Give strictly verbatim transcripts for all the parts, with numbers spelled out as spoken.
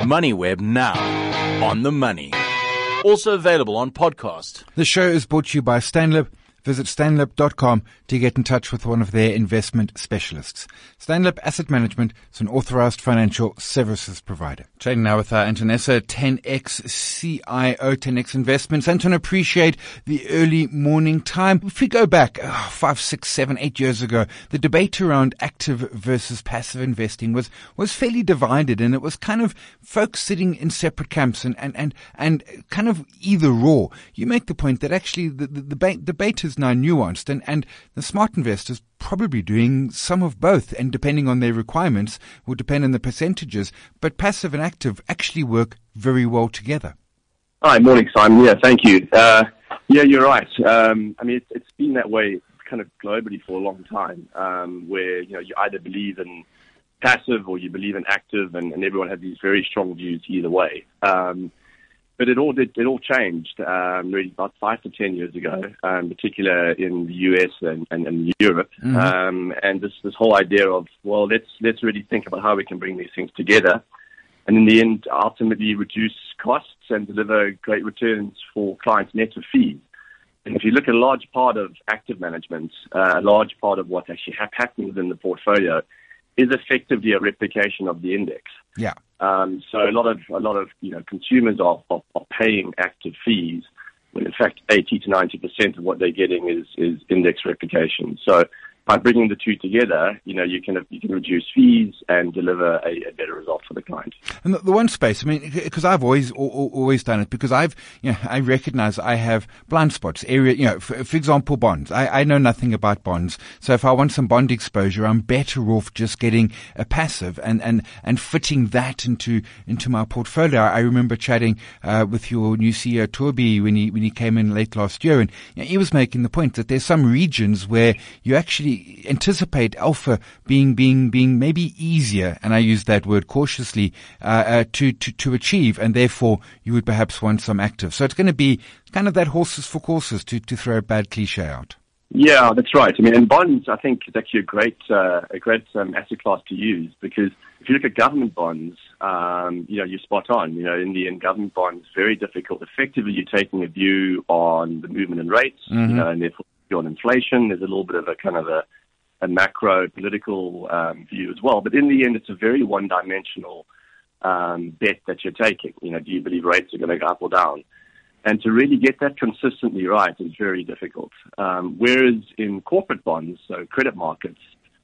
MoneyWeb now. On the money. Also available on podcast. The show is brought to you by Stanlib. Visit stanlib dot com to get in touch with one of their investment specialists. Stanlib Asset Management is an authorized financial services provider. Trading now with uh, Antonessa, ten X C I O, ten X Investments. Anton, appreciate the early morning time. If we go back oh, five, six, seven, eight years ago, the debate around active versus passive investing was, was fairly divided, and it was kind of folks sitting in separate camps and, and, and, and kind of either or. You make the point that actually the, the, the debate, debate is now nuanced, and, and the smart investors probably doing some of both, and depending on their requirements will depend on the percentages, but passive and active actually work very well together. Hi, morning, Simon. Yeah, thank you. Uh, yeah, you're right. Um, I mean, it's, it's been that way kind of globally for a long time, um, where, you know, you either believe in passive or you believe in active, and, and everyone had these very strong views either way. Um, But it all did, it all changed, um, really about five to ten years ago, um, particular in the U S and, and, and Europe. Mm-hmm. Um, and this, this whole idea of, well, let's, let's really think about how we can bring these things together. And in the end, ultimately reduce costs and deliver great returns for clients net of fees. And if you look at a large part of active management, uh, a large part of what actually ha- happens within the portfolio is effectively a replication of the index. Yeah. Um, so a lot of a lot of you know consumers are, are, are paying active fees when in fact eighty to ninety percent of what they're getting is, is index replication. So by bringing the two together, you know you can you can reduce fees and deliver a, a better result for the client. And the, the one space, I mean, because I've always always done it, because I've you know I recognize I have blind spots. Area, you know, for, for example, bonds. I, I know nothing about bonds, so if I want some bond exposure, I'm better off just getting a passive and and and fitting that into into my portfolio. I remember chatting uh, with your new C E O Toby when he when he came in late last year, and you know, he was making the point that there's some regions where you actually anticipate alpha being being being maybe easier, and I use that word cautiously, uh, uh, to to to achieve, and therefore you would perhaps want some active. So it's going to be kind of that horses for courses, to to throw a bad cliche out. Yeah, that's right. I mean, in bonds, I think it's actually a great uh, a great um, asset class to use, because if you look at government bonds, um, you know, you're spot on. You know, in the end, government bonds very difficult. Effectively, you're taking a view on the movement in rates, mm-hmm. you know, and therefore on inflation. There's a little bit of a kind of a, a macro political um, view as well. But in the end, it's a very one-dimensional um, bet that you're taking. You know, do you believe rates are going to go up or down? And to really get that consistently right is very difficult. Um, whereas in corporate bonds, so credit markets,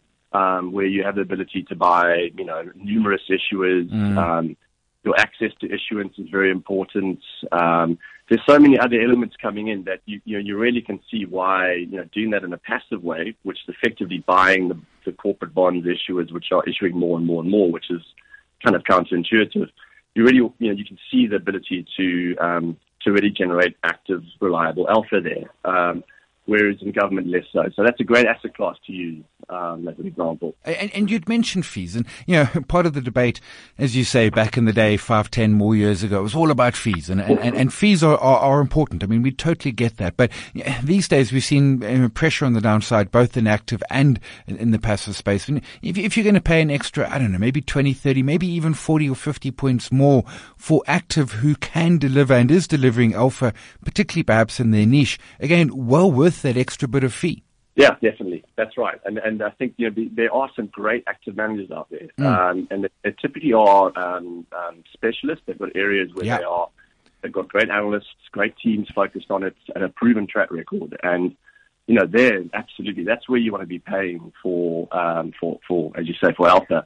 um, where you have the ability to buy, you know, numerous issuers, mm. um, your access to issuance is very important. Um, there's so many other elements coming in that you, you know, you really can see why, you know, doing that in a passive way, which is effectively buying the, the corporate bonds issuers, which are issuing more and more and more, which is kind of counterintuitive. You really, you know, you can see the ability to, um, to really generate active, reliable alpha there. Um, whereas in government, less so. So that's a great asset class to use, um, as an example. And, and you'd mentioned fees. And, you know, part of the debate, as you say, back in the day, five, ten more years ago, it was all about fees. And, and, and, and fees are, are, are important. I mean, we totally get that. But these days, we've seen uh, pressure on the downside, both in active and in, in the passive space. And if, if you're going to pay an extra, I don't know, maybe twenty, thirty, maybe even forty or fifty points more for active who can deliver and is delivering alpha, particularly perhaps in their niche, again, well worth that extra bit of fee. Yeah, definitely. That's right. And and I think, you know, the, there are some great active managers out there. Mm. Um, and they, they typically are um, um, specialists. They've got areas where yeah. they are, they've got great analysts, great teams focused on it, and a proven track record. And, you know, there, absolutely, that's where you want to be paying for, um, for, for, as you say, for alpha.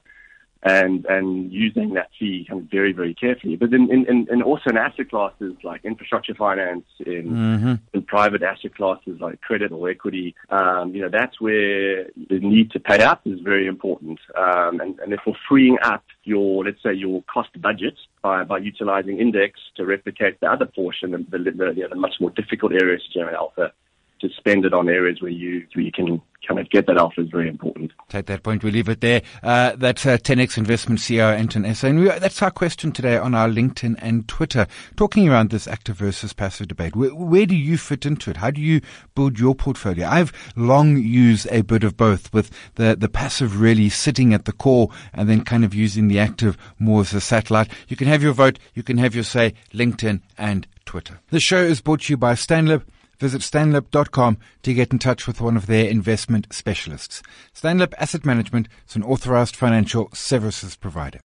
And and using that fee kind of very, very carefully. But in, in, in also in asset classes like infrastructure finance, in, mm-hmm. in private asset classes like credit or equity, um, you know, that's where the need to pay up is very important. Um, and, and therefore freeing up your, let's say, your cost budget by, by utilizing index to replicate the other portion, the, the, the, you know, the much more difficult areas to generate alpha, to spend it on areas where you where you can kind of get that alpha is very important. Take that point. We leave it there. Uh, that's uh, ten X Investment C E O Anton Esser. And we, that's our question today on our LinkedIn and Twitter, talking around this active versus passive debate. Where, where do you fit into it? How do you build your portfolio? I've long used a bit of both, with the, the passive really sitting at the core and then kind of using the active more as a satellite. You can have your vote. You can have your say, LinkedIn and Twitter. The show is brought to you by Stanlib. Visit stanlib dot com to get in touch with one of their investment specialists. Stanlib Asset Management is an authorized financial services provider.